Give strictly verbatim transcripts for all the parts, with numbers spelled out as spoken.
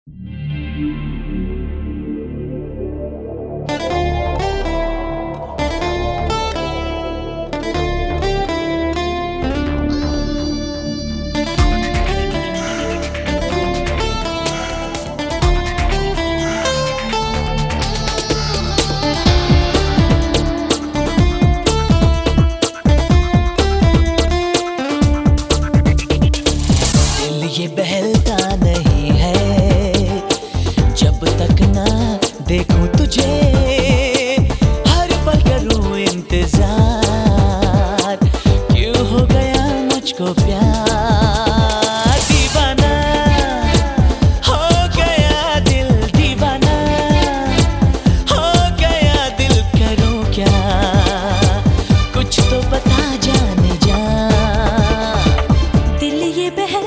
ये बहलता नहीं है जब तक ना देखूं तुझे, हर पल करूं इंतजार, क्यों हो गया मुझको प्यार। दीवाना हो गया दिल, दीवाना हो गया दिल, करूं क्या कुछ तो बता जाने जा। दिल ये बहल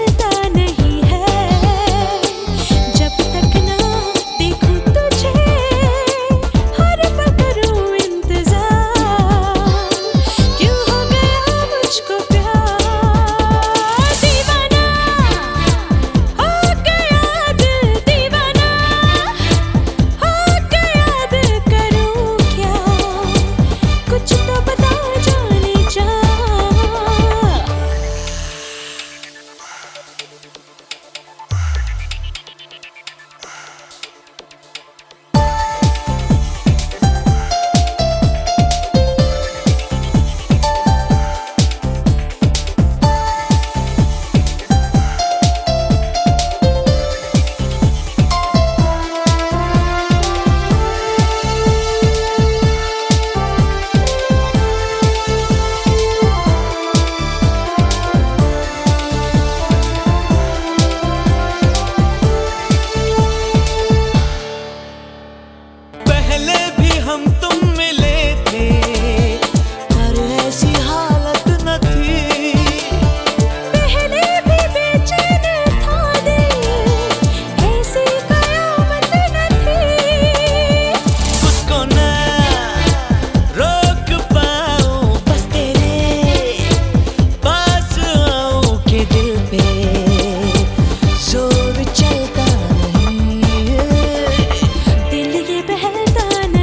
हम तुम मिले थे पर ऐसी हालत न थी, पहले भी बेचैन था दिल, ऐसी कयामत न थी। खुद को ना रोक पाऊं, बस तेरे पास आऊं के दिल पे जोर चलता नहीं। दिल ये बहलता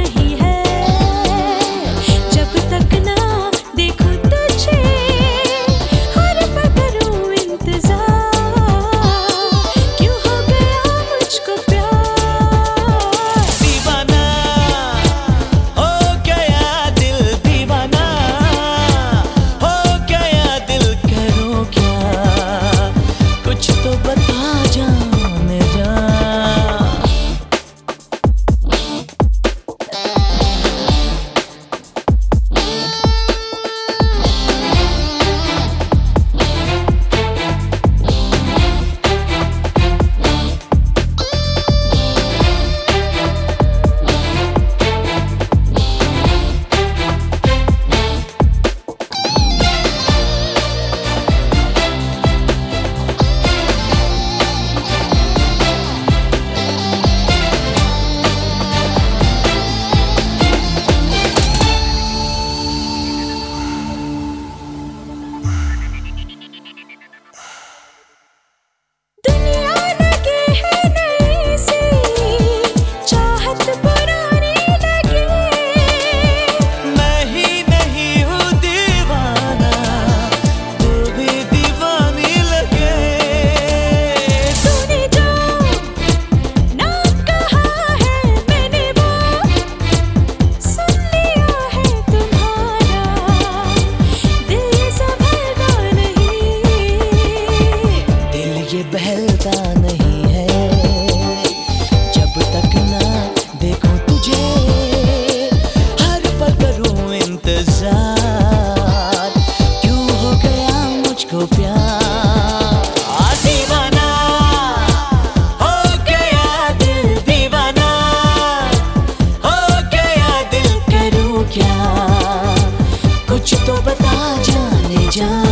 बहलता नहीं है जब तक ना देखूं तुझे, हर पल करूं इंतजार, क्यों हो गया मुझको प्यार। दीवाना हो गया दिल, दीवाना हो गया दिल, करूं क्या कुछ तो बता जाने जा।